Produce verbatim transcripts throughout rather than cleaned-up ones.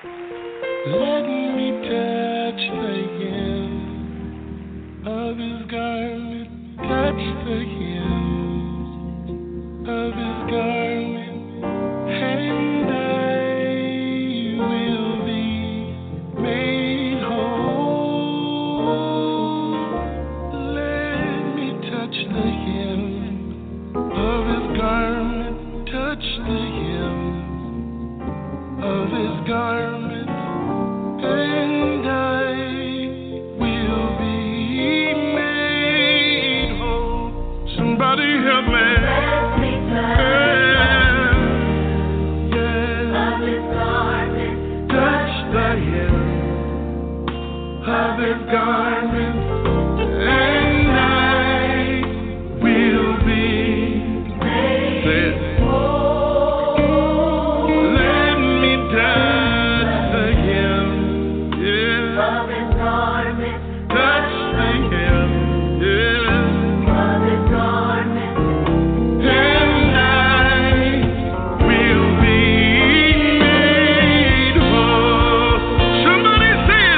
Let me touch the hem of his garment, touch the hem of his garment, and I will be made whole. Let me touch the hem of his garment, touch the hem of his garment, and I will be made whole. Somebody help me. Let me touch yeah. of his garment, touch the hem of his garment, and I will be made whole. Let me touch the hem, yeah, of his garment, touch the hem, yeah, of his garment, and I will be made whole. Somebody say it.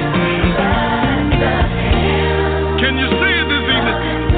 Can you say it this evening?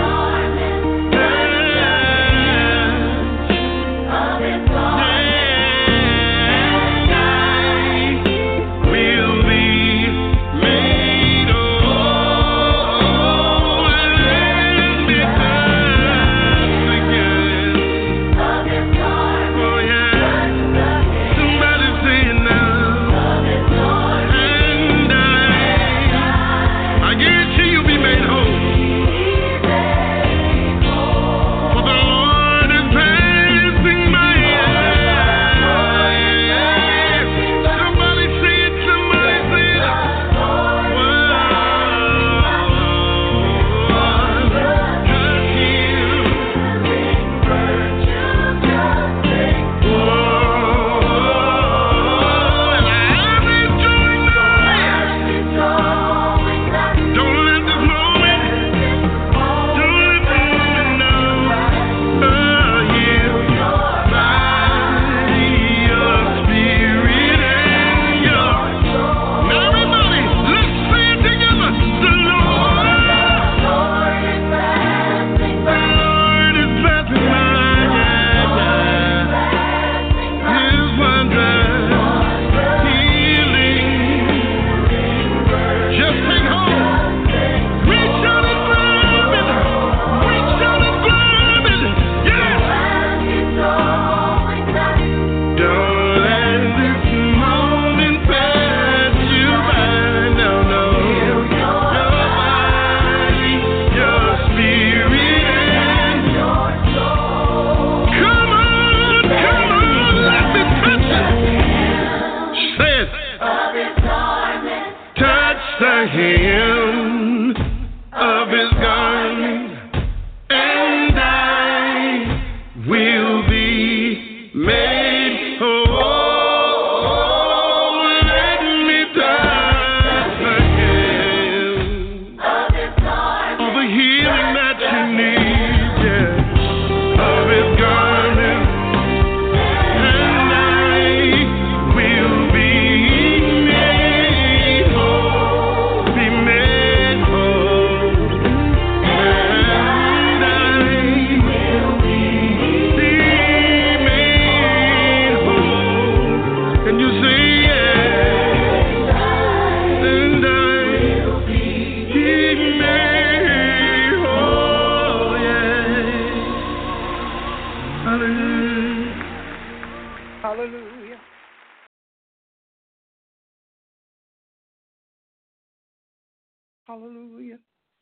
Hallelujah.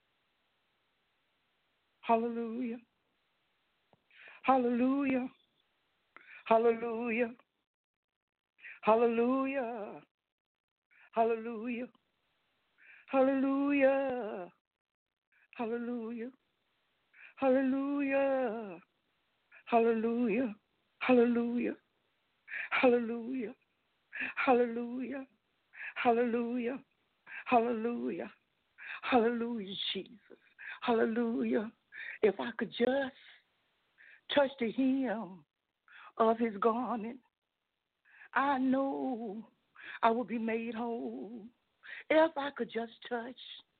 Hallelujah. Hallelujah. Hallelujah. Hallelujah. Hallelujah. Hallelujah. Hallelujah. Hallelujah. Hallelujah. Hallelujah. Hallelujah. Hallelujah. Hallelujah. Hallelujah. Hallelujah, Jesus. Hallelujah. If I could just touch the hem of his garment, I know I will be made whole. If I could just touch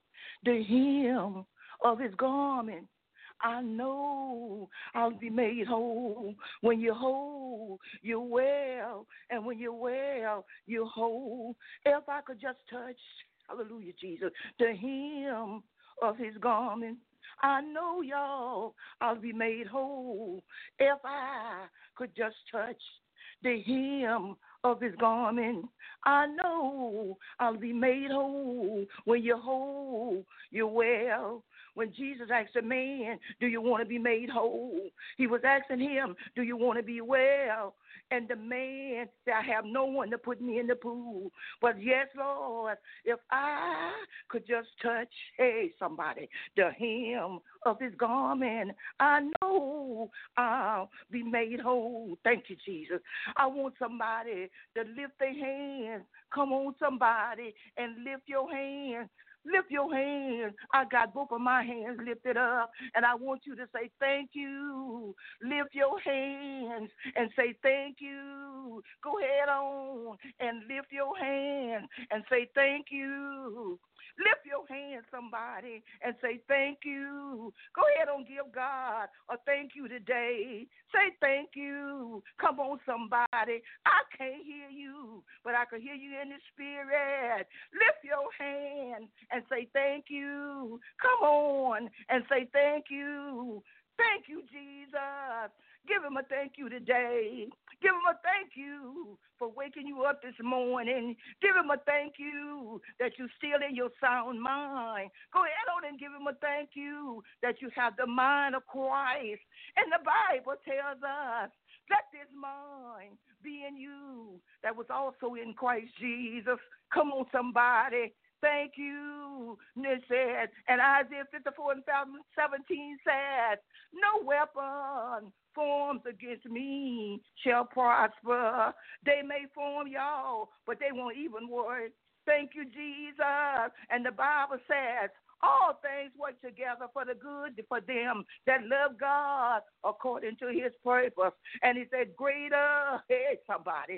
the hem of his garment, I know I'll be made whole. When you're whole, you're well. And when you're well, you're whole. If I could just touch, hallelujah, Jesus, the hem of his garment, I know, y'all, I'll be made whole. If I could just touch the hem of his garment, I know I'll be made whole. When you're whole, you're well. When Jesus asked a man, do you want to be made whole? He was asking him, do you want to be well? And the man said, I have no one to put me in the pool. But yes, Lord, if I could just touch, hey, somebody, the hem of his garment, I know I'll be made whole. Thank you, Jesus. I want somebody to lift their hands. Come on, somebody, and lift your hands. Lift your hands. I got both of my hands lifted up, and I want you to say thank you. Lift your hands and say thank you. Go ahead on and lift your hands and say thank you. Lift your hands, somebody, and say thank you. Go ahead and give God a thank you today. Say thank you. Come on, somebody. I can't hear you, but I can hear you in the spirit. Lift your hand and say thank you. Come on and say thank you. Thank you, Jesus. Give him a thank you today. Give him a thank you for waking you up this morning. Give him a thank you that you're still in your sound mind. Go ahead on and give him a thank you that you have the mind of Christ. And the Bible tells us, let this mind be in you that was also in Christ Jesus. Come on, somebody. Thank you. And it said, and Isaiah fifty-four and seventeen said, no weapon formed against me shall prosper. They may form, y'all, but they won't even work. Thank you, Jesus. And the Bible says, all things work together for the good for them that love God according to his purpose. And he said, greater, hey, somebody,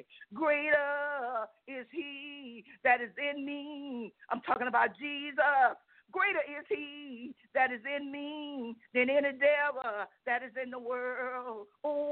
greater is he that is in me. I'm talking about Jesus. Greater is he that is in me than any devil that is in the world.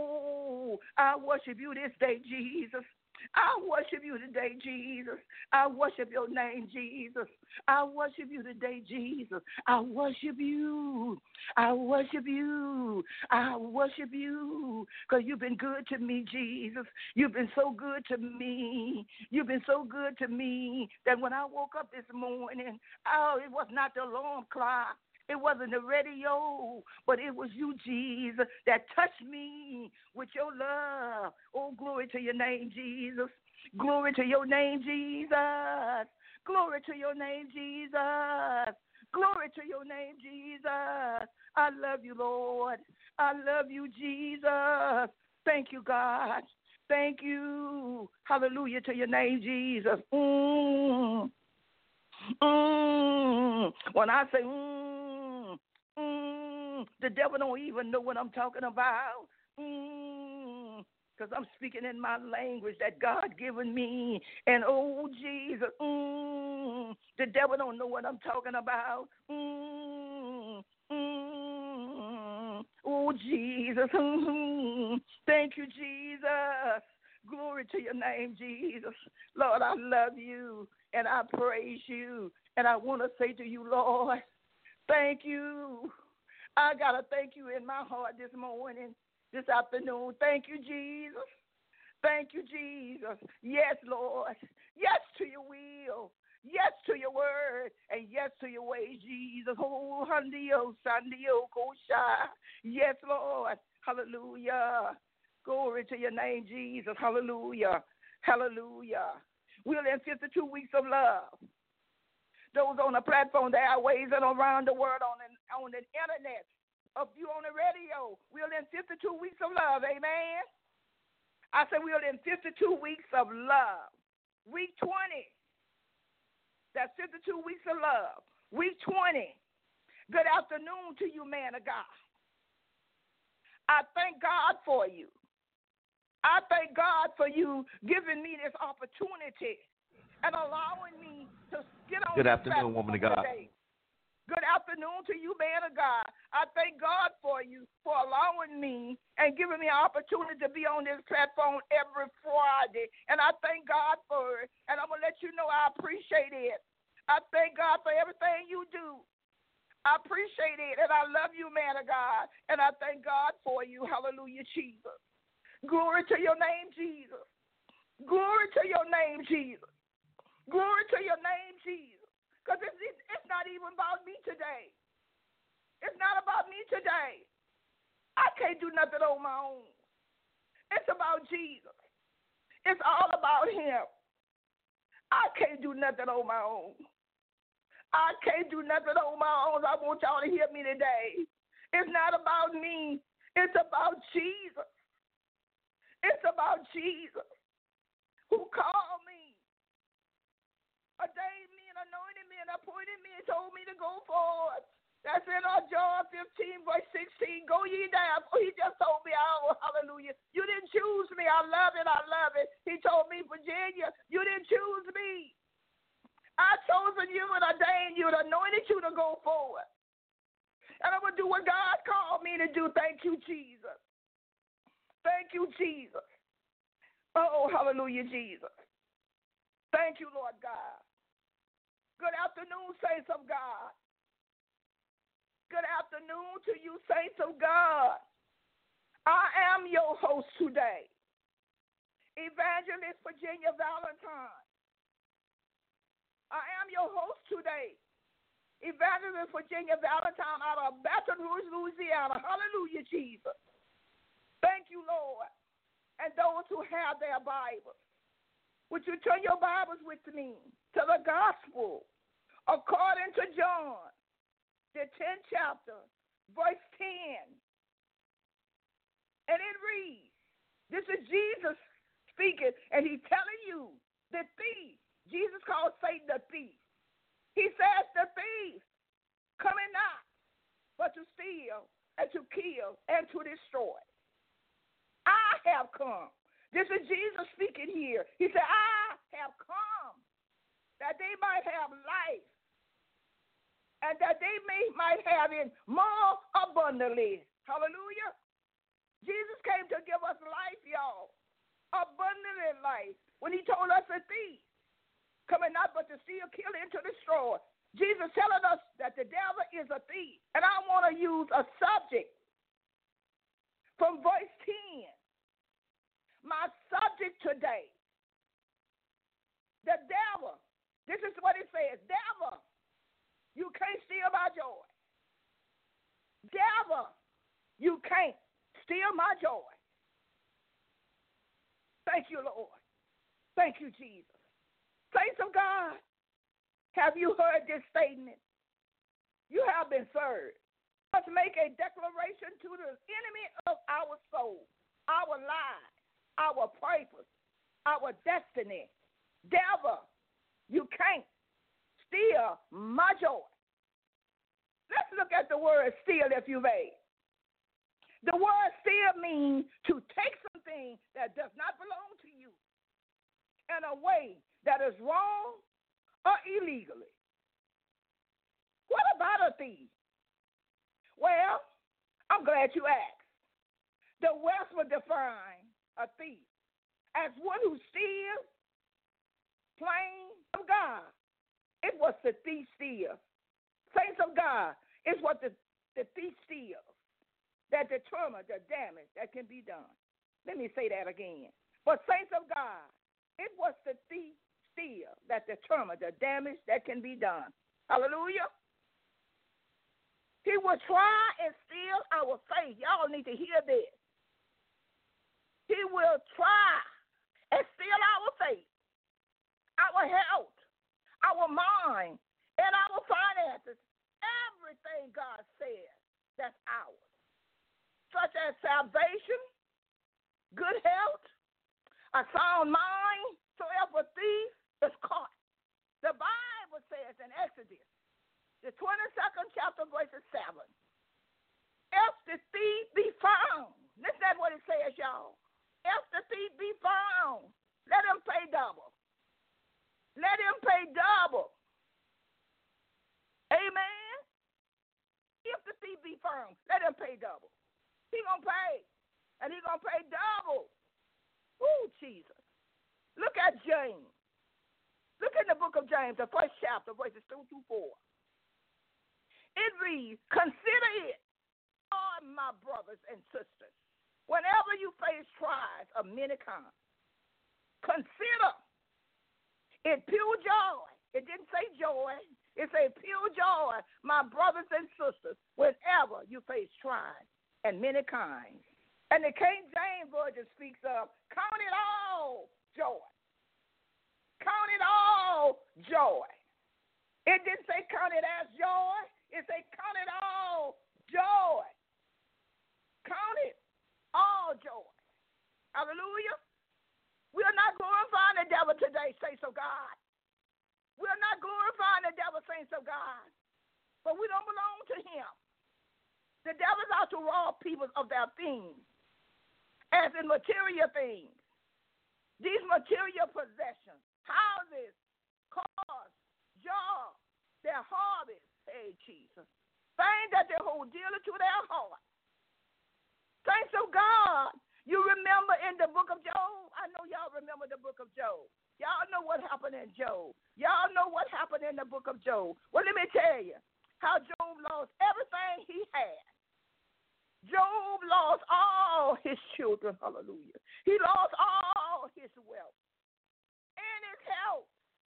Oh, I worship you this day, Jesus. I worship you today, Jesus. I worship your name, Jesus. I worship you today, Jesus. I worship you. I worship you. I worship you because you've been good to me, Jesus. You've been so good to me. You've been so good to me that when I woke up this morning, oh, it was not the alarm clock. It wasn't the radio, but it was you, Jesus, that touched me with your love. Oh, glory to your name, Jesus. Glory to your name, Jesus. Glory to your name, Jesus. Glory to your name, Jesus. I love you, Lord. I love you, Jesus. Thank you, God. Thank you. Hallelujah to your name, Jesus. Mm. Mm. When I say mm, mm, the devil don't even know what I'm talking about. Mm. Because I'm speaking in my language that God given me. And oh, Jesus, mm, the devil don't know what I'm talking about. Mm, mm, oh, Jesus. Mm, thank you, Jesus. Glory to your name, Jesus. Lord, I love you and I praise you. And I want to say to you, Lord, thank you. I got to thank you in my heart this morning. This afternoon. Thank you, Jesus. Thank you, Jesus. Yes, Lord. Yes to your will. Yes to your word. And yes to your ways, Jesus. Oh, Handio, Sandio, Kosha. Yes, Lord. Hallelujah. Glory to your name, Jesus. Hallelujah. Hallelujah. We're in fifty-two weeks of love. Those on the platform, the airways, and around the world on the, on the internet. Of you on the radio, we're in fifty-two weeks of love, amen? I said we're in fifty-two weeks of love. Week twenty, that's fifty-two weeks of love. Week twenty, good afternoon to you, man of God. I thank God for you. I thank God for you giving me this opportunity and allowing me to get on Good this afternoon, woman of God. today. Good afternoon to you, man of God. I thank God for you for allowing me and giving me an opportunity to be on this platform every Friday. And I thank God for it. And I'm going to let you know I appreciate it. I thank God for everything you do. I appreciate it. And I love you, man of God. And I thank God for you. Hallelujah, Jesus. Glory to your name, Jesus. Glory to your name, Jesus. Glory to your name, Jesus. Because it's, it's not even about me today. It's not about me today. I can't do nothing on my own. It's about Jesus. It's all about him. I can't do nothing on my own. I can't do nothing on my own. I want y'all to hear me today. It's not about me. It's about Jesus. It's about Jesus who called me, ordained me, and anointed me, and appointed me, and told me to go forward. That's in our John fifteen, verse sixteen. Go ye down. Oh, he just told me, oh, hallelujah. You didn't choose me. I love it. I love it. He told me, Virginia, you didn't choose me. I chosen you and ordained you and anointed you to go forward. And I'm going to do what God called me to do. Thank you, Jesus. Thank you, Jesus. Oh, hallelujah, Jesus. Thank you, Lord God. Good afternoon, saints of God. Good afternoon to you, saints of God. I am your host today, Evangelist Virginia Valentine. I am your host today, Evangelist Virginia Valentine out of Baton Rouge, Louisiana. Hallelujah, Jesus. Thank you, Lord. And those who have their Bibles, would you turn your Bibles with me to the gospel according to John, the tenth chapter, verse ten. And it reads, this is Jesus speaking, and he's telling you the thief. Jesus called Satan the thief. He says the thief coming not but to steal and to kill and to destroy. I have come. This is Jesus speaking here. He said, I have come that they might have life and that they may might have it more abundantly. Hallelujah. Jesus came to give us life, y'all. Abundant life. When he told us a thief coming not but to steal, kill, and to destroy. Jesus telling us that the devil is a thief. And I want to use a subject from verse ten. My subject today. The devil. This is what it says. Devil, you can't steal my joy. Devil, you can't steal my joy. Thank you, Lord. Thank you, Jesus. Saints of God, have you heard this statement? You have been served. Let's make a declaration to the enemy of our soul, our lives, our purpose, our destiny. Devil, you can't steal my joy. Let's look at the word steal, if you may. The word steal means to take something that does not belong to you in a way that is wrong or illegally. What about a thief? Well, I'm glad you asked. The West would define a thief as one who steals, plain of God. It was the thief steals. Saints of God, it's what the, the thief steals that determine the damage that can be done. Let me say that again. But saints of God, it was the thief steal that determined the damage that can be done. Hallelujah. He will try and steal our faith. Y'all need to hear this. He will try and steal our faith, our health, our mind, and our finances. Everything God says that's ours, such as salvation, good health, a sound mind. So if a thief is caught, the Bible says in Exodus, the twenty-second chapter, verse seven, if the thief be found, listen to what it says, y'all. If the thief be found, let him pay double. Let pay double. Amen. If the seed be firm, let him pay double. He gonna pay, and he gonna pay double. Ooh, Jesus. Look at James. Look in the book of James, the first chapter, verses two through four. It reads, consider it, all my brothers and sisters, whenever you face trials of many kinds, consider it pure joy. It didn't say joy. It said pure joy, my brothers and sisters, whenever you face trials and many kinds. And the King James Version speaks of, count it all joy. Count it all joy. It didn't say count it as joy. It said count it all joy. Count it all joy. Hallelujah. We are not glorifying the devil today, saints of God. We are not glorifying the devil, saints of God. But we don't belong to him. The devil's out to rob people of their things, as in material things. These material possessions, houses, cars, jobs, their harvest, hey, Jesus, things that they hold dearly to their heart. Saints of God, you remember in the book of Job? I know y'all remember the book of Job. Y'all know what happened in Job. Y'all know what happened in the book of Job. Well, let me tell you how Job lost everything he had. Job lost all his children, hallelujah. He lost all his wealth and his health.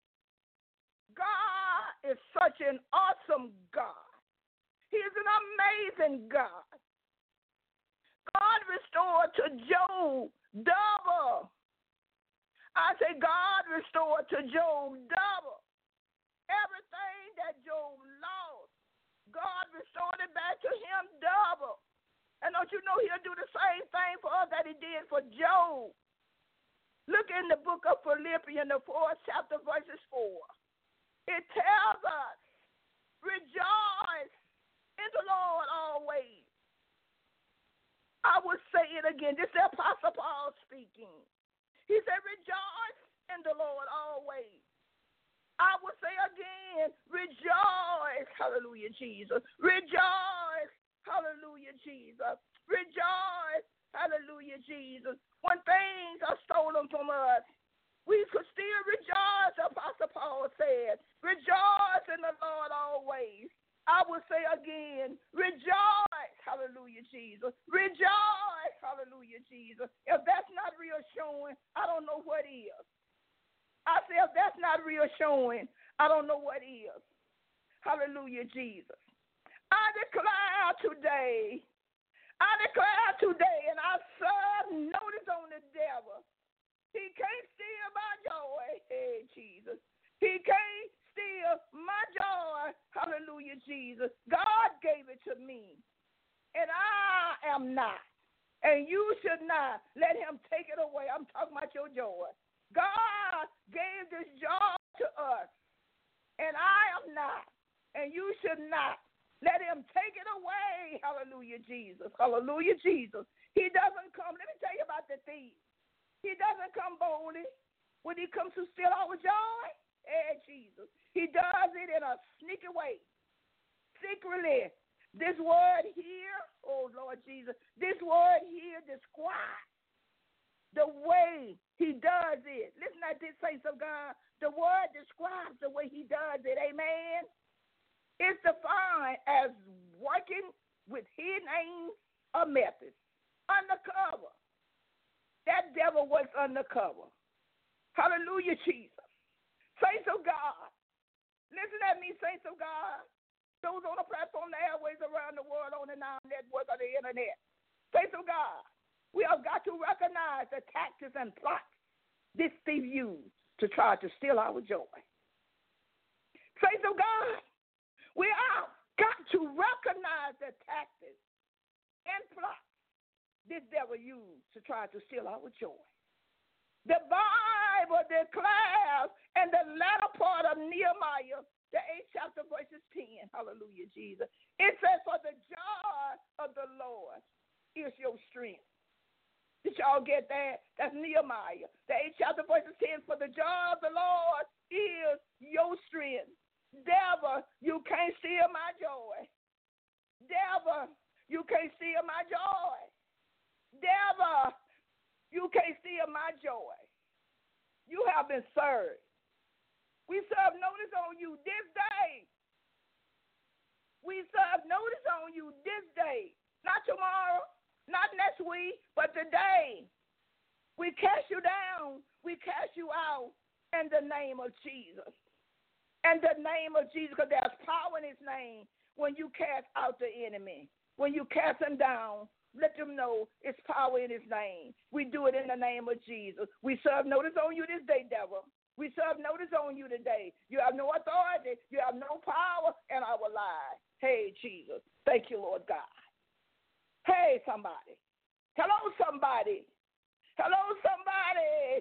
God is such an awesome God. He is an amazing God. God restored to Job double. I say God restored to Job double. Everything that Job lost, God restored it back to him double. And don't you know he'll do the same thing for us that he did for Job? Look in the book of Philippians, the fourth chapter, verses four. It tells us, rejoice in the Lord always. I will say it again. This is the Apostle Paul speaking. He said, rejoice in the Lord always. I will say again, rejoice. Hallelujah, Jesus. Rejoice. Hallelujah, Jesus. Rejoice. Hallelujah, Jesus. When things are stolen from us, we could still rejoice, Apostle Paul said. Rejoice in the Lord always. I will say again, rejoice, hallelujah, Jesus. Rejoice, hallelujah, Jesus. If that's not reassuring, I don't know what is. I say if that's not reassuring, I don't know what is. Hallelujah, Jesus. I declare today, I declare today, and I serve notice on the devil. He can't steal my joy, hey, Jesus. He can't steal my joy. Hallelujah, Jesus. God gave it to me, and I am not. And you should not let him take it away. I'm talking about your joy. God gave this joy to us, and I am not. And you should not let him take it away. Hallelujah, Jesus. Hallelujah, Jesus. He doesn't come. Let me tell you about the thief. He doesn't come boldly when he comes to steal our joy. Hey, Jesus. He does it in a sneaky way, secretly. This word here, oh, Lord Jesus, this word here describes the way he does it. Listen at this, saints of God. The word describes the way he does it. Amen. It's defined as working with hidden aims or methods. Undercover. That devil works undercover. Hallelujah, Jesus. Saints of God, listen at me, saints of God. Those on the platform, the airways around the world, on the Now Network, or the internet. Saints of God, we have got to recognize the tactics and plots this thief used to try to steal our joy. Saints of God, we have got to recognize the tactics and plots this devil used to try to steal our joy. The Bible declares in the latter part of Nehemiah, the eighth chapter, verses ten, hallelujah, Jesus. It says, for the joy of the Lord is your strength. Did y'all get that? That's Nehemiah, the eighth chapter, verses ten. For the joy of the Lord is steal my joy. Devil, you can't steal my joy. Devil, you can't steal my joy. You have been served. We serve notice on you this day. We serve notice on you this day. Not tomorrow, not next week, but today. We cast you down. We cast you out in the name of Jesus. In the name of Jesus, because there's power in his name when you cast out the enemy. When you cast him down, let them know it's power in his name. We do it in the name of Jesus. We serve notice on you this day, devil. We serve notice on you today. You have no authority. You have no power in our lives. Hey, Jesus. Thank you, Lord God. Hey, somebody. Hello, somebody. Hello, somebody.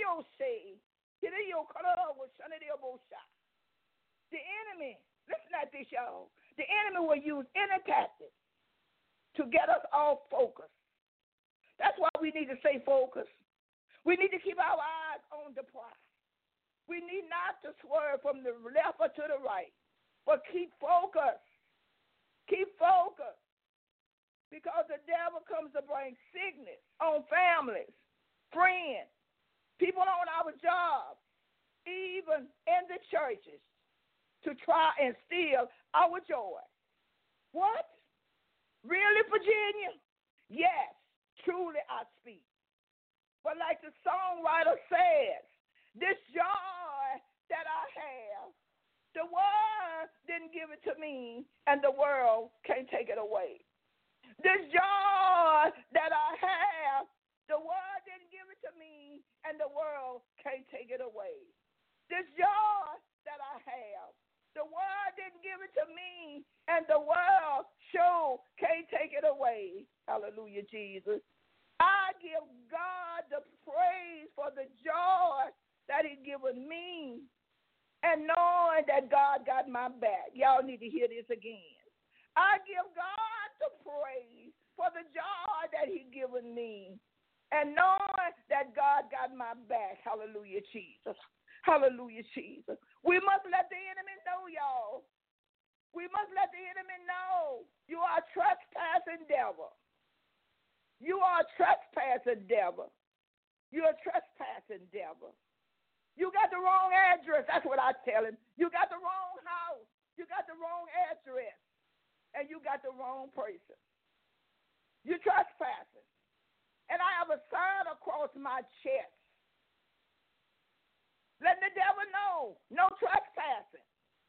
The enemy, listen at this, y'all. The enemy will use any tactic to get us off focus. That's why we need to stay focused. We need to keep our eyes on the prize. We need not to swerve from the left or to the right, but keep focused. Keep focused. Because the devil comes to bring sickness on families, friends, people on our jobs, even in the churches, to try and steal our joy. What? Really, Virginia? Yes, truly I speak. But like the songwriter says, this joy that I have, the world didn't give it to me, and the world can't take it away. This joy that I have, the world didn't give it to me, and the world can't take it away. This joy that I have, the world didn't give it to me, and the world sure can't take it away. Hallelujah, Jesus. I give God the praise for the joy that he's given me, and knowing that God got my back. Y'all need to hear this again. I give God the praise for the joy that he's given me, and knowing that God got my back. Hallelujah, Jesus. Hallelujah, Jesus. We must let the enemy know, y'all. We must let the enemy know you are a trespassing devil. You are a trespassing devil. You're a trespassing devil. You got the wrong address. That's what I tell him. You got the wrong house. You got the wrong address. And you got the wrong person. You're trespassing. And I have a sign across my chest. Letting the devil know, no trespassing.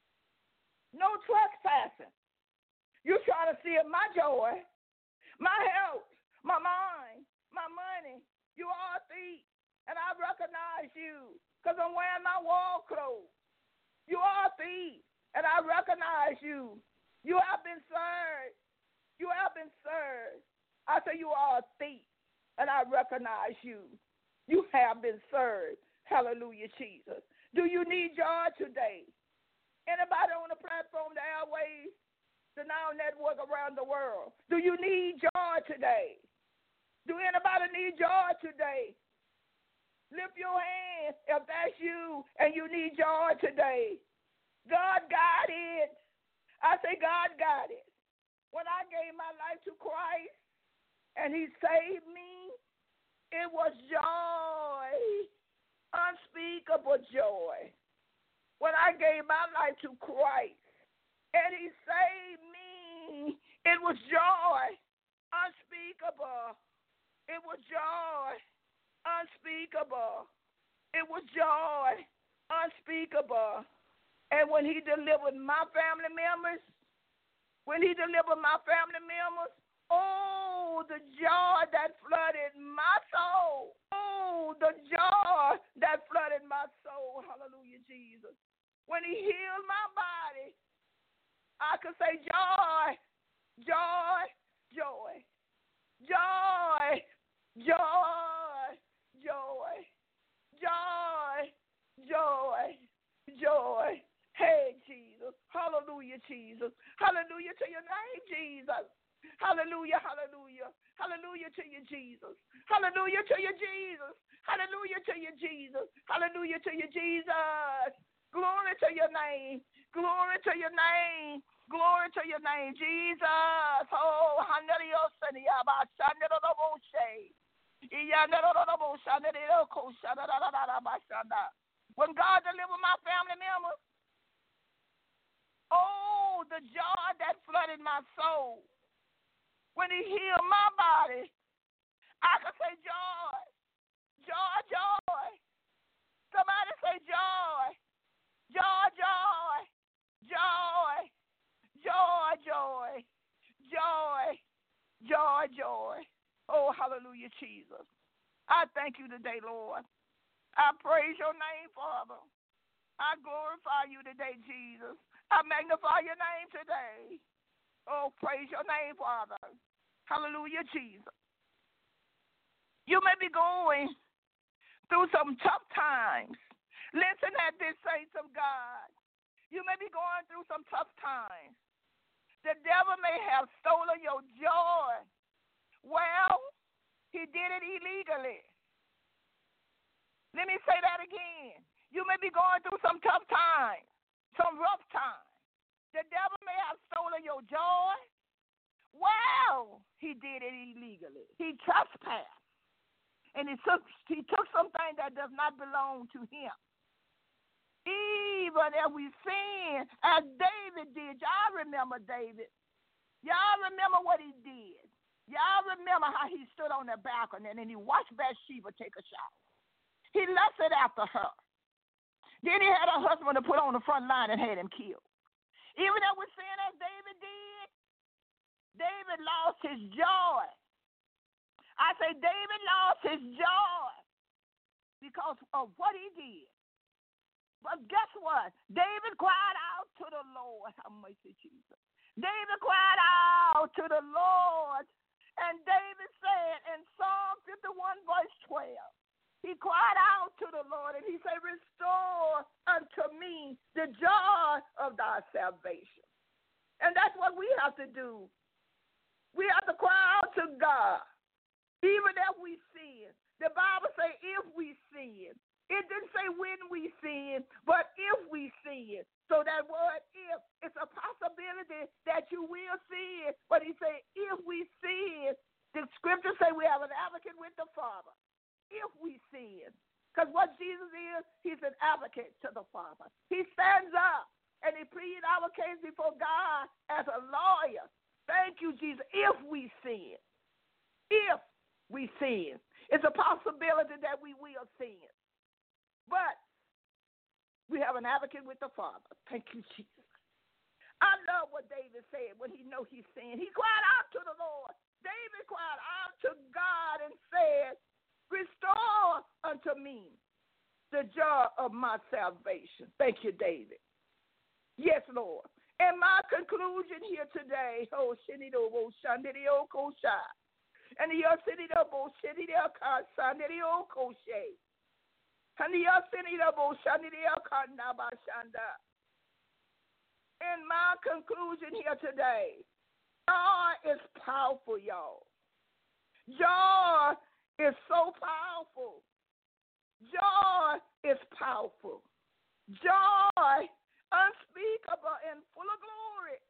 No trespassing. You're trying to steal my joy, my health, my mind, my money. You are a thief. And I recognize you because I'm wearing my wall clothes. You are a thief. And I recognize you. You have been served. You have been served. I say you are a thief. And I recognize you. You have been served. Hallelujah, Jesus. Do you need joy today? Anybody on the platform, the airways, the Now Network around the world? Do you need joy today? Do anybody need joy today? Lift your hand if that's you and you need joy today. God got it. I say God got it. When I gave my life to Christ and he saved me, it was joy. Unspeakable joy. When I gave my life to Christ and he saved me, it was joy. Unspeakable. It was joy. Unspeakable. It was joy. Unspeakable. And when he delivered my family members, when he delivered my family members, oh, the joy that flooded my soul. Oh, the joy that flooded my soul. Hallelujah, Jesus. When he healed my body, I could say joy, joy, joy, joy, joy, joy, joy, joy, joy. Hey, Jesus. Hallelujah, Jesus. Hallelujah to your name, Jesus. Hallelujah, hallelujah. Hallelujah to you, Jesus. Hallelujah to you, Jesus. Hallelujah to you, Jesus. Hallelujah to you, Jesus. Glory to your name. Glory to your name. Glory to your name, Jesus. Oh, when God delivered my family members, oh, the joy that flooded my soul. When he healed my body, I could say joy. Joy, joy. Somebody say joy. Joy, joy. Joy. Joy, joy. Joy. Joy, joy. Oh, hallelujah, Jesus. I thank you today, Lord. I praise your name, Father. I glorify you today, Jesus. I magnify your name today. Oh, praise your name, Father. Hallelujah, Jesus. You may be going through some tough times. Listen at this, saints of God. You may be going through some tough times. The devil may have stolen your joy. Well, he did it illegally. Let me say that again. You may be going through some tough times, some rough times. The devil may have stolen your joy. Well, he did it illegally. He trespassed. And he took, he took something that does not belong to him. Even as we sin, as David did. Y'all remember David. Y'all remember what he did. Y'all remember how he stood on the balcony and then he watched Bathsheba take a shower. He lusted after her. Then he had a husband to put on the front line and had him killed. Even though we're saying as David did, David lost his joy. I say David lost his joy because of what he did. But guess what? David cried out to the Lord. Have mercy, Jesus. David cried out to the Lord. And David said in Psalm fifty-one, verse twelve, he cried out to the Lord and he said, restore unto me the joy of thy salvation. And that's what we have to do. We have to cry out to God, even if we sin. The Bible says if we sin. It didn't say when we sin, but if we sin. So that word if, it's a possibility that you will sin. But he said if we sin, the scripture say we have an advocate with the Father. If we sin. Because what Jesus is, he's an advocate to the Father. He stands up and he pleads our case before God as a lawyer. Thank you, Jesus. If we sin. If we sin. It's a possibility that we will sin. But we have an advocate with the Father. Thank you, Jesus. I love what David said when he knew he sinned. He cried out to the Lord. David cried out to God and said, restore unto me the joy of my salvation. Thank you, David. Yes, Lord. And my conclusion here today, oh, Shinidobo Shandidio Kosha, and the Yosinidobo Shinidio Kasandidio Koshe, and the Yosinidobo Shandidio Kanabashanda. And my conclusion here today, joy is powerful, y'all. Joy is so powerful. Joy is powerful. Joy unspeakable and full of glory.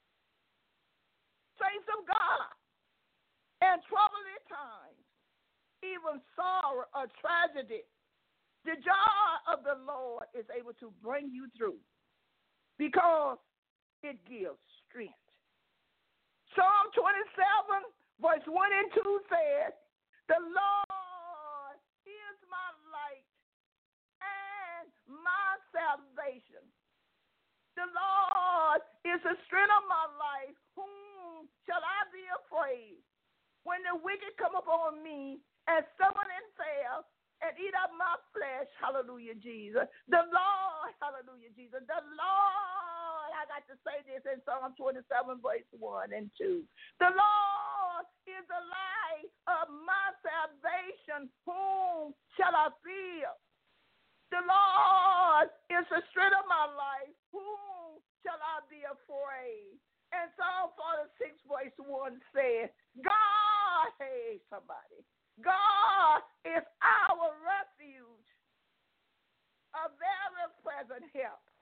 Saints of God, in troubling times, even sorrow or tragedy, the joy of the Lord is able to bring you through because it gives strength. Psalm twenty-seven, verse one and two says, the Lord is my light and my salvation. The Lord is the strength of my life. Whom shall I be afraid? When the wicked come upon me and stumble and fail and eat up my flesh, hallelujah, Jesus. The Lord, hallelujah, Jesus. The Lord, I got to say this in Psalm twenty-seven, verse one and two. The Lord is the light of my salvation. Whom shall I fear? The Lord is the strength of my life. Whom shall I be afraid? And Psalm forty-six, verse one says, God, hey, somebody, God is our refuge, a very present help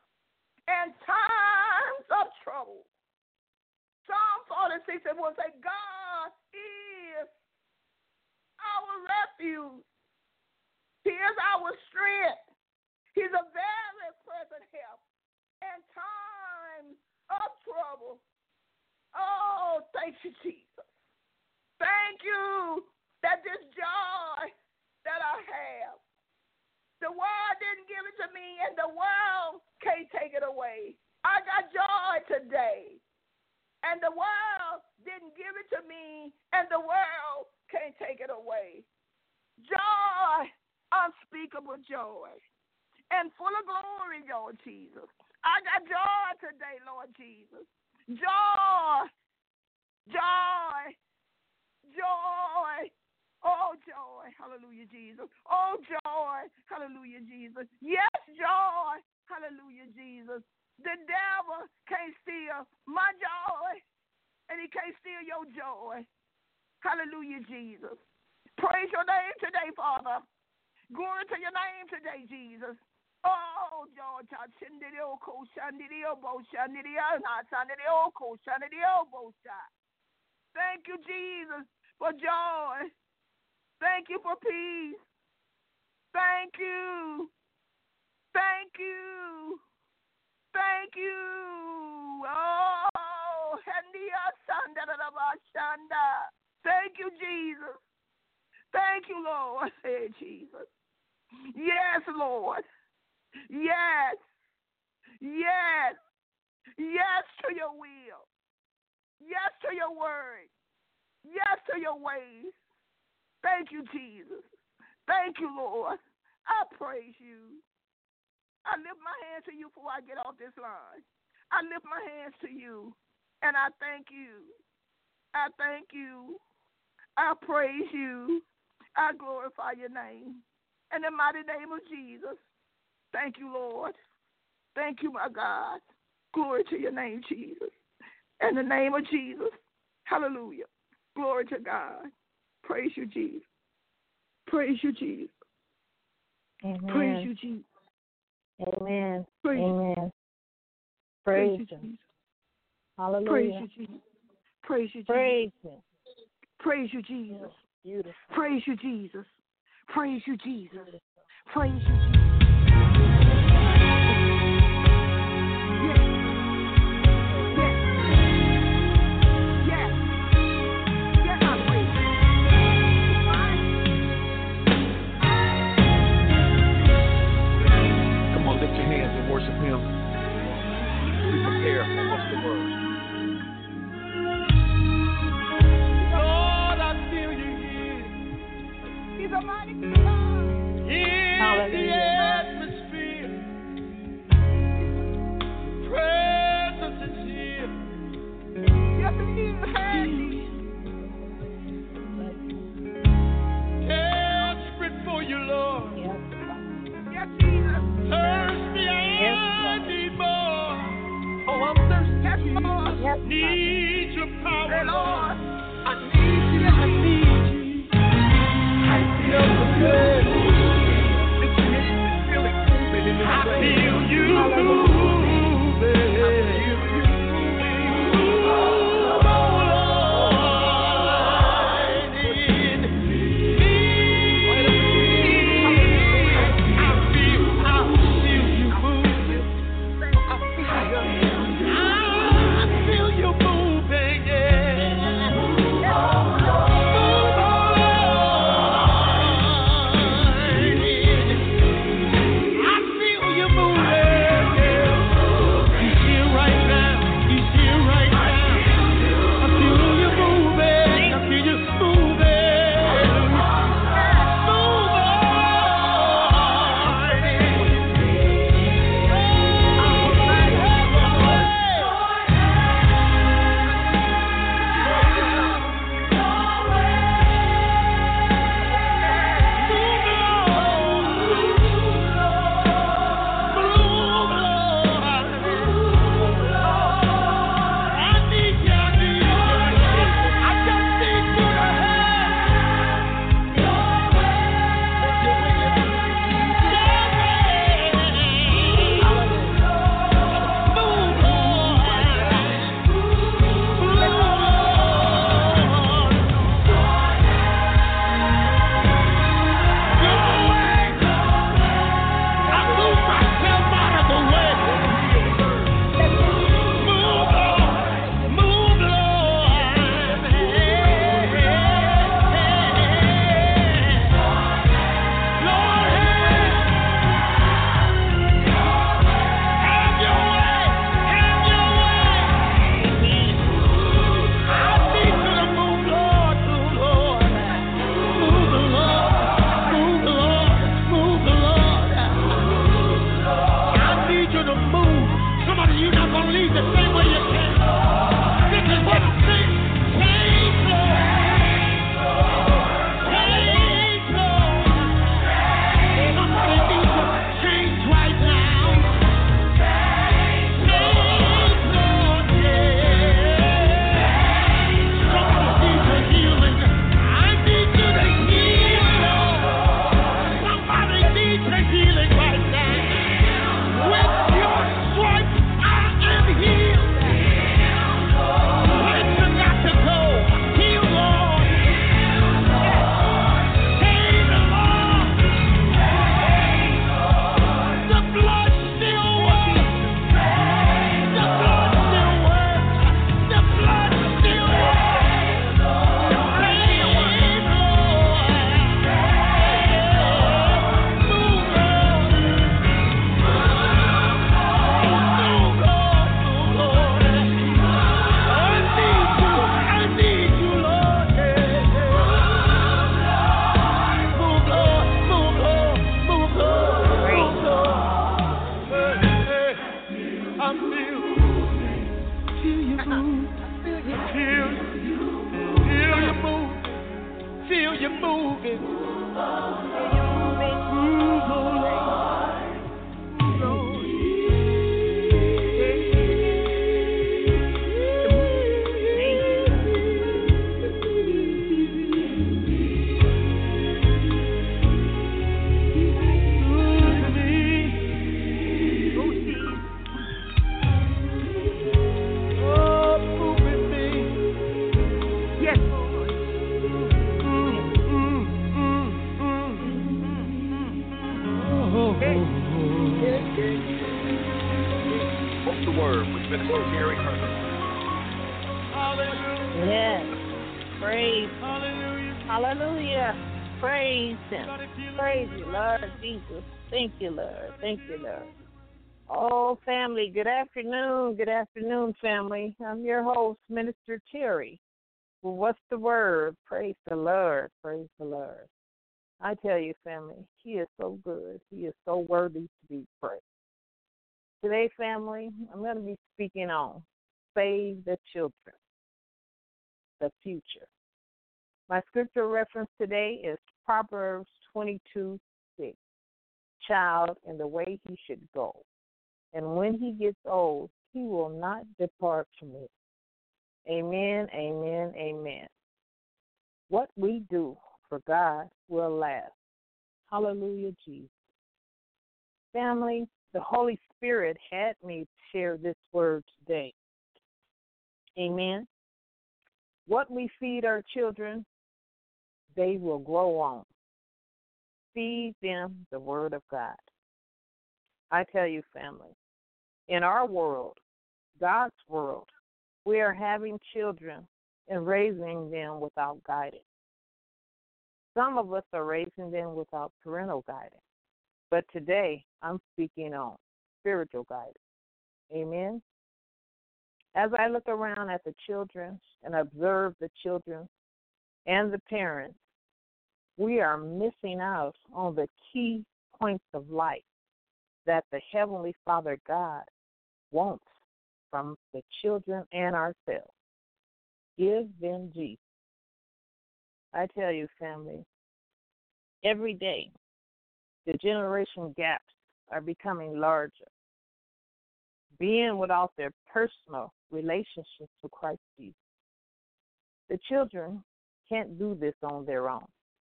Everyone say, God is our refuge. He is our strength. He's a very present help in times of trouble. Oh, thank you, Jesus. Thank you that this joy that I have, the world didn't give it to me, and the world can't take it away. I got joy today, and the world didn't give it to me, and the world can't take it away. Joy, unspeakable joy, and full of glory, Lord Jesus. I got joy today, Lord Jesus. Joy, joy, joy. Oh, joy. Hallelujah, Jesus. Oh, joy. Hallelujah, Jesus. Yes, joy. Hallelujah, Jesus. The devil can't steal my joy, and he can't steal your joy. Hallelujah, Jesus. Praise your name today, Father. Glory to your name today, Jesus. Oh, George, thank you, Jesus, for joy. Thank you for peace. Thank you. Thank you. Thank you. Oh, thank you, Jesus. Thank you, Lord. Hey, Jesus. Yes, Lord. Yes. Yes. Yes to your will. Yes to your word. Yes to your ways. Thank you, Jesus. Thank you, Lord. I praise you. I lift my hands to you before I get off this line. I lift my hands to you, and I thank you. I thank you. I praise you. I glorify your name. In the mighty name of Jesus. Thank you, Lord. Thank you, my God. Glory to your name, Jesus. In the name of Jesus. Hallelujah. Glory to God. Praise you, Jesus. Praise you, Jesus. Amen. Praise you, Jesus. Amen. Praise Amen. You. Praise, Praise you, him. Jesus. Hallelujah. Praise you, Jesus. Praise you, Jesus. Praise him. Praise you, Jesus. Beautiful. Praise you, Jesus. Praise you, Jesus. Praise you, Jesus. Worship him. We prepare for what's the word. Lord, I feel you here. He's a mighty God. In the atmosphere. Presence is here. Yes, it is. Desperate for you, Lord. Yes, Jesus. Thirsty, I need more. Oh, I'm thirsty. Yes, Lord. Yes, Need your power, Hey, Lord. I need you. I need you. I feel the good. This is feeling moving in this I place. Feel you moving. I feel you moving. Oh, Lord. In me. I feel, I feel you moving. I feel you. I feel you moving, yeah. going to leave the same way you came. This is what I'm saying. Change, Lord. Change, Lord. Somebody needs to change right now. Change, Lord. Yeah. Somebody needs a healing. I need you to heal, Lord. Somebody needs a healing right now. With your stripes, I am healed. Where you got to go? Heal, Lord. Save the Lord. The blood still works. The blood still works. The blood still works. Save, Lord. Move, Lord. Move, Lord. Move, Lord. I need you. I need you, Lord. Move, Lord. Move, Lord. Move, Lord. Move, Lord. Hey, hey. I feel, feel you move. Feel, feel you move. Feel you moving. Move, oh Lord. Lord. Move me. Oh, move in me. Yes, Lord. Mm, mm, mm, mm. Oh, What's the word with Minister Gary Herman? hallelujah. Yes. Praise. Hallelujah. Hallelujah. Praise Him. Somebody feel Praise it. you, Lord Jesus. Thank you, Lord. Thank you, Lord. Oh, family, good afternoon. Good afternoon, family. I'm your host, Minister Terry. Well, what's the word? Praise the Lord. Praise the Lord. I tell you, family, He is so good. He is so worthy to be praised. Today, family, I'm going to be speaking on Save the Children, the future. My scripture reference today is Proverbs twenty-two six. Child in the way he should go, and when he gets old, he will not depart from it. Amen, amen, amen. What we do for God will last. Hallelujah, Jesus. Family, the Holy Spirit had me share this word today. Amen. What we feed our children, they will grow on. Feed them the word of God. I tell you, family, in our world, God's world, we are having children and raising them without guidance. Some of us are raising them without parental guidance. But today, I'm speaking on spiritual guidance. Amen. As I look around at the children and observe the children and the parents, we are missing out on the key points of life that the Heavenly Father God wants from the children and ourselves. Give them Jesus. I tell you, family, every day the generation gaps are becoming larger. Being without their personal relationships with Christ Jesus. The children can't do this on their own.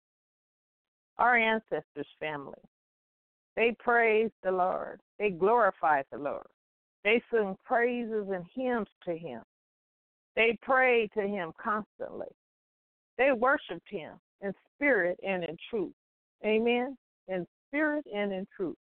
Our ancestors' family, they praised the Lord. They glorified the Lord. They sing praises and hymns to Him. They prayed to Him constantly. They worshiped Him in spirit and in truth. Amen? In spirit and in truth.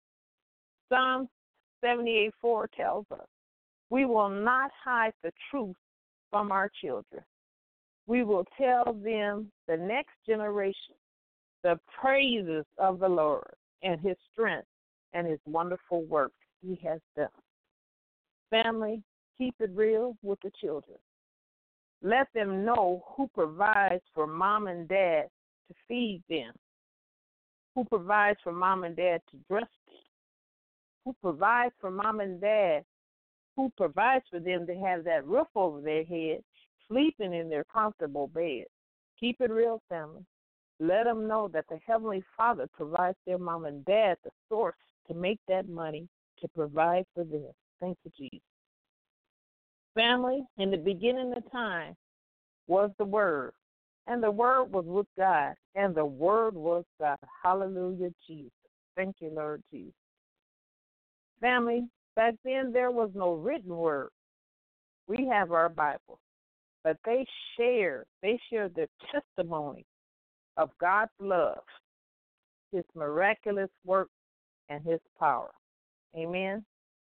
Psalm seventy-eight four tells us, we will not hide the truth from our children. We will tell them, the next generation, the praises of the Lord and His strength and His wonderful work He has done. Family, keep it real with the children. Let them know who provides for mom and dad to feed them, who provides for mom and dad to dress them, who provides for mom and dad, who provides for them to have that roof over their head, sleeping in their comfortable bed. Keep it real, family. Let them know that the Heavenly Father provides their mom and dad the source to make that money to provide for them. Thank you, Jesus. Family, in the beginning of time was the Word, and the Word was with God, and the Word was God. Hallelujah, Jesus. Thank you, Lord Jesus. Family, back then there was no written word. We have our Bible, but they shared, they shared their testimony of God's love, His miraculous work, and His power. Amen.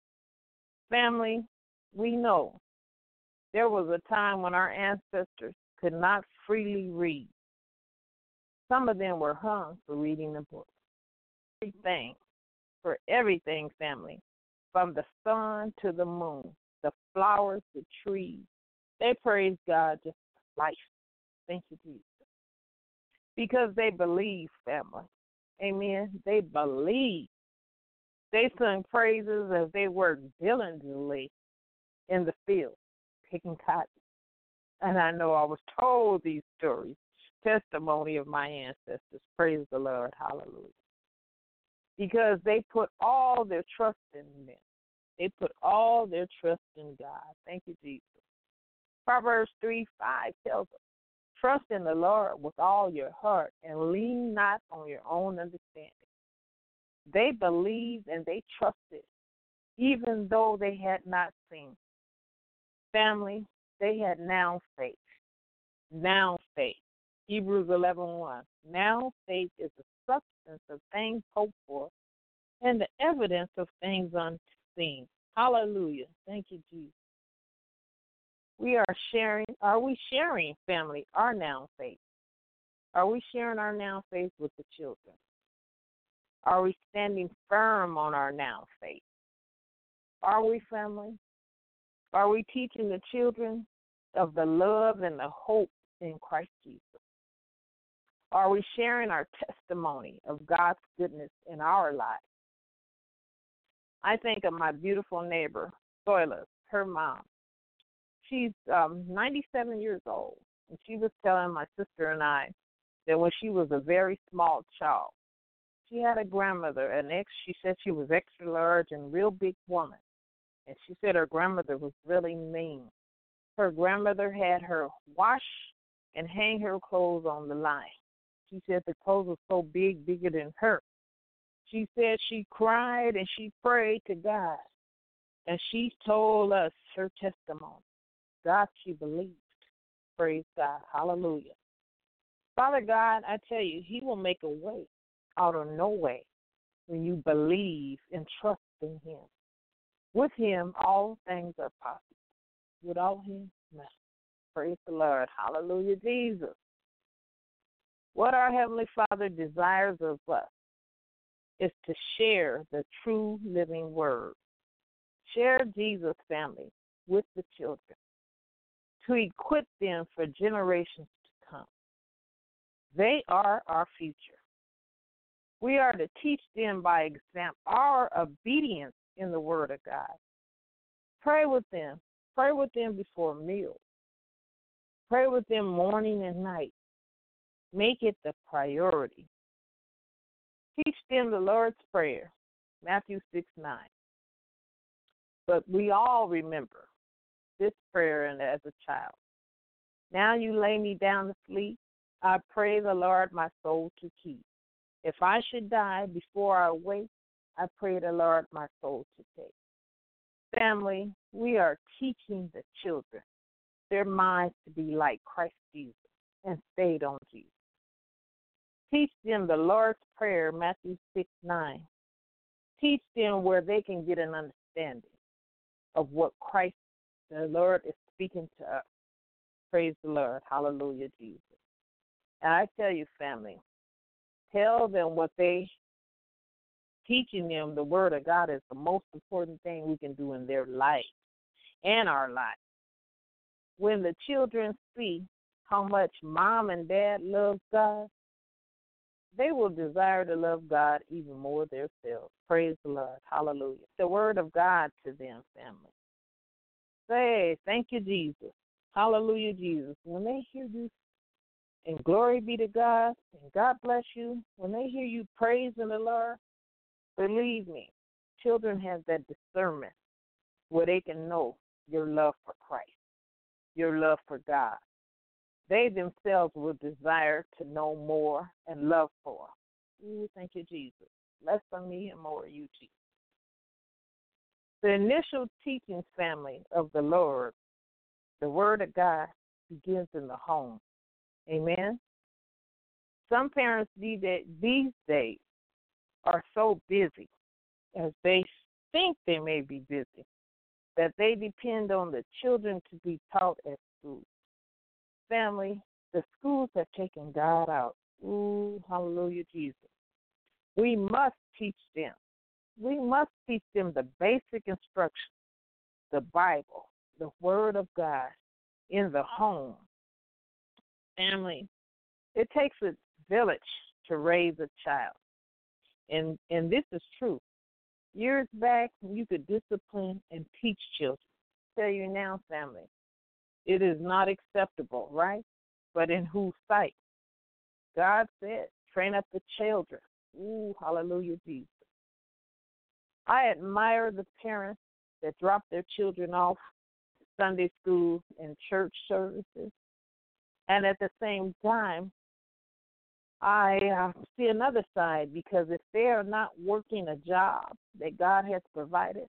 Family, we know there was a time when our ancestors could not freely read. Some of them were hung for reading the book. Everything, for everything, family, from the sun to the moon, the flowers, the trees, they praise God just for life. Thank you, Jesus. Because they believe, family. Amen. They believe. They sung praises as they worked diligently in the field, picking cotton. And I know I was told these stories, testimony of my ancestors. Praise the Lord. Hallelujah. Because they put all their trust in them. They put all their trust in God. Thank you, Jesus. Proverbs three five tells us, trust in the Lord with all your heart and lean not on your own understanding. They believed and they trusted, even though they had not seen. Family, they had now faith. Now faith. Hebrews eleven one. Now faith is the substance of things hoped for and the evidence of things unseen. Hallelujah. Thank you, Jesus. We are sharing, are we sharing, family, our now faith? Are we sharing our now faith with the children? Are we standing firm on our now faith? Are we, family? Are we teaching the children of the love and the hope in Christ Jesus? Are we sharing our testimony of God's goodness in our lives? I think of my beautiful neighbor, Soyla, her mom. She's um, ninety-seven years old, and she was telling my sister and I that when she was a very small child, she had a grandmother, an ex. She said she was extra large and real big woman, and she said her grandmother was really mean. Her grandmother had her wash and hang her clothes on the line. She said the clothes were so big, bigger than her. She said she cried and she prayed to God, and she told us her testimony. God, she believed. Praise God. Hallelujah. Father God, I tell you, He will make a way out of no way when you believe and trust in Him. With Him, all things are possible. Without Him, nothing. Praise the Lord. Hallelujah, Jesus. What our Heavenly Father desires of us is to share the true living Word. Share Jesus, family, with the children, to equip them for generations to come. They are our future. We are to teach them by example our obedience in the Word of God. Pray with them. Pray with them before meals. Pray with them morning and night. Make it the priority. Teach them the Lord's Prayer, Matthew six nine. But we all remember this prayer and as a child. Now you lay me down to sleep. I pray the Lord my soul to keep. If I should die before I wake, I pray the Lord my soul to take. Family, we are teaching the children their minds to be like Christ Jesus and stayed on Jesus. Teach them the Lord's Prayer, Matthew six nine. Teach them where they can get an understanding of what Christ, the Lord, is speaking to us. Praise the Lord. Hallelujah, Jesus. And I tell you, family, tell them what they teaching them the Word of God is the most important thing we can do in their life and our life. When the children see how much mom and dad love God, they will desire to love God even more themselves. Praise the Lord. Hallelujah. The Word of God to them, family. Say, thank you, Jesus. Hallelujah, Jesus. When they hear you, and glory be to God, and God bless you, when they hear you praising the Lord, believe me, children have that discernment where they can know your love for Christ, your love for God. They themselves will desire to know more and love more. Ooh, thank you, Jesus. Less of me and more of you, Jesus. The initial teaching family of the Lord, the Word of God, begins in the home. Amen? Some parents these days are so busy, as they think they may be busy, that they depend on the children to be taught at school. Family, the schools have taken God out. Ooh, hallelujah, Jesus. We must teach them. We must teach them the basic instruction, the Bible, the Word of God in the home. Family, it takes a village to raise a child. And and this is true. Years back, you could discipline and teach children. I tell you now, family, it is not acceptable, right? But in whose sight? God said, train up the children. Ooh, hallelujah, Jesus. I admire the parents that drop their children off to Sunday school and church services. And at the same time, I uh, see another side, because if they are not working a job that God has provided,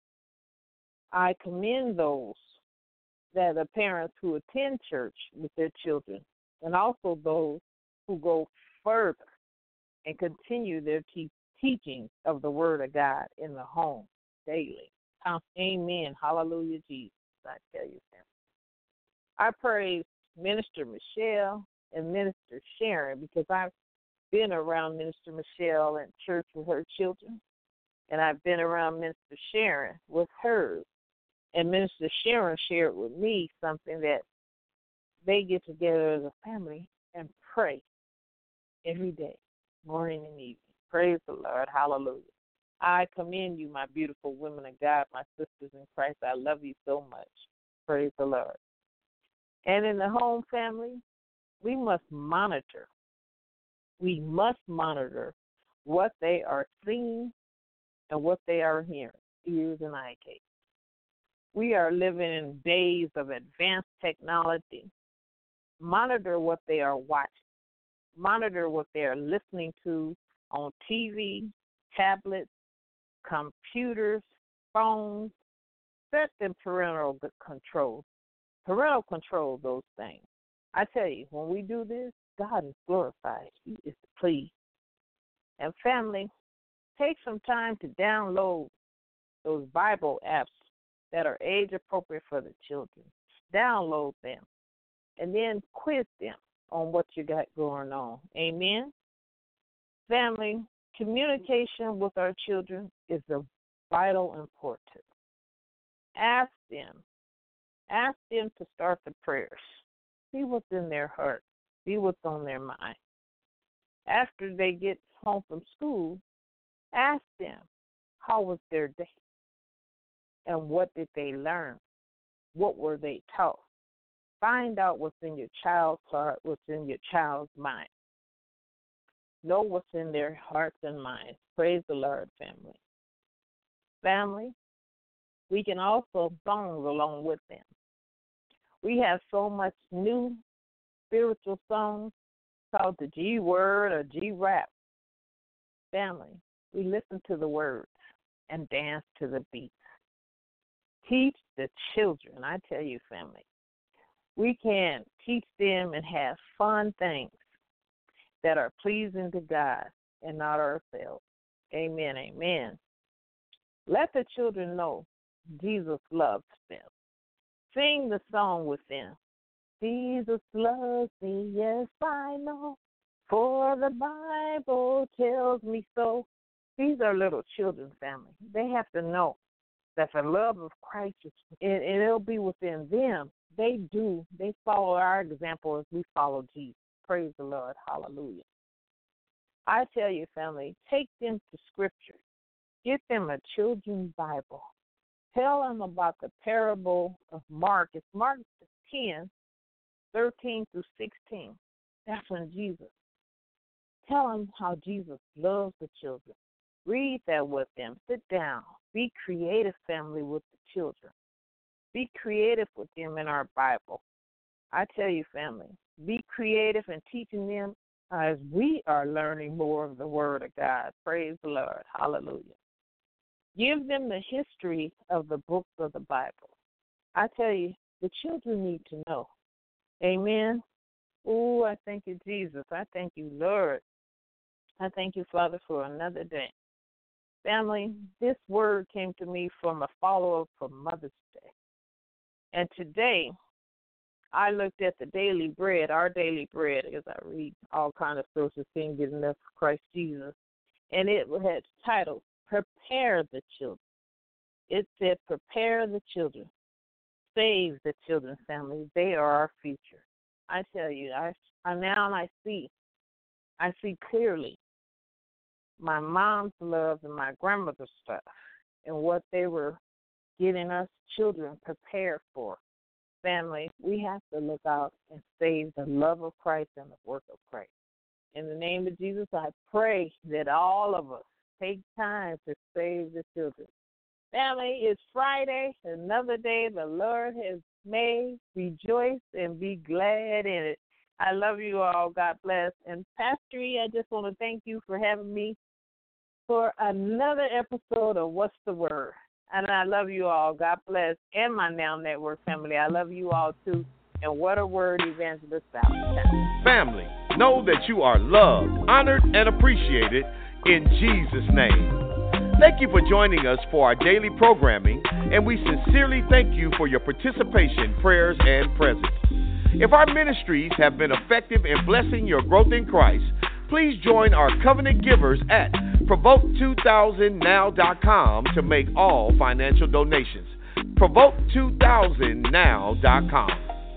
I commend those that are parents who attend church with their children, and also those who go further and continue their te- teaching of the Word of God in the home daily. Amen. Hallelujah, Jesus. I tell you, family. I praise Minister Michelle and Minister Sharon, because I've been around Minister Michelle in church with her children, and I've been around Minister Sharon with hers. And Minister Sharon shared with me something that they get together as a family and pray every day, morning and evening. Praise the Lord. Hallelujah. I commend you, my beautiful women of God, my sisters in Christ. I love you so much. Praise the Lord. And in the home family, we must monitor. We must monitor what they are seeing and what they are hearing, ears and eye gates. We are living in days of advanced technology. Monitor what they are watching. Monitor what they are listening to on T V, tablets, computers, phones. Set them parental control. Parental control those things. I tell you, when we do this, God is glorified. He is pleased. And family, take some time to download those Bible apps that are age appropriate for the children. Download them and then quiz them on what you got going on. Amen? Family, communication with our children is of vital importance. Ask them. Ask them to start the prayers. See what's in their heart. See what's on their mind. After they get home from school, ask them, how was their day? And what did they learn? What were they taught? Find out what's in your child's heart, what's in your child's mind. Know what's in their hearts and minds. Praise the Lord, family. Family, we can also song along with them. We have so much new spiritual songs called the G Word or G Rap. Family, we listen to the words and dance to the beats. Teach the children. I tell you, family, we can teach them and have fun things that are pleasing to God and not ourselves. Amen, amen. Let the children know Jesus loves them. Sing the song with them. Jesus loves me, yes, I know, for the Bible tells me so. These are little children, family. They have to know that the love of Christ is, and, and it'll be within them. They do. They follow our example as we follow Jesus. Praise the Lord. Hallelujah. I tell you, family, take them to Scripture. Get them a children's Bible Tell them about the parable of Mark. It's Mark ten, thirteen through sixteen. That's when Jesus. Tell them how Jesus loves the children. Read that with them. Sit down. Be creative, family, with the children. Be creative with them in our Bible. I tell you, family, be creative in teaching them as we are learning more of the Word of God. Praise the Lord. Hallelujah. Give them the history of the books of the Bible. I tell you, the children need to know. Amen. Oh, I thank you, Jesus. I thank you, Lord. I thank you, Father, for another day. Family, this word came to me from a follow-up from Mother's Day. And today, I looked at the daily bread, our daily bread, because I read all kinds of sources, can't get enough of Christ Jesus. And it had titled, Prepare the Children. It said, prepare the children. Save the children, family. They are our future. I tell you, I, I now I see, I see clearly my mom's love and my grandmother's stuff and what they were getting us children prepared for. Family, we have to look out and save the love of Christ and the work of Christ. In the name of Jesus, I pray that all of us take time to save the children. Family, it's Friday, another day the Lord has made. Rejoice and be glad in it. I love you all. God bless. And Pastor E, I just want to thank you for having me for another episode of What's the Word. And I love you all. God bless. And my Now Network family, I love you all too. And what a word, Evangelist Valentine. Family, know that you are loved, honored, and appreciated in Jesus' name. Thank you for joining us for our daily programming, and we sincerely thank you for your participation, prayers, and presence. If our ministries have been effective in blessing your growth in Christ, please join our covenant givers at provoke two thousand now dot com to make all financial donations. provoke two thousand now dot com.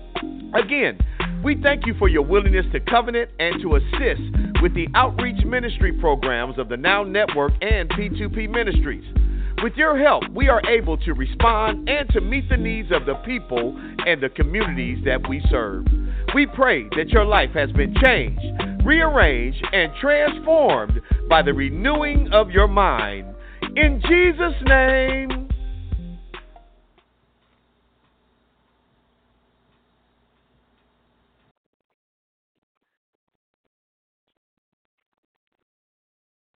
Again, we thank you for your willingness to covenant and to assist with the outreach ministry programs of the Now Network and P two P Ministries. With your help, we are able to respond and to meet the needs of the people and the communities that we serve. We pray that your life has been changed, rearranged, and transformed by the renewing of your mind. In Jesus' name.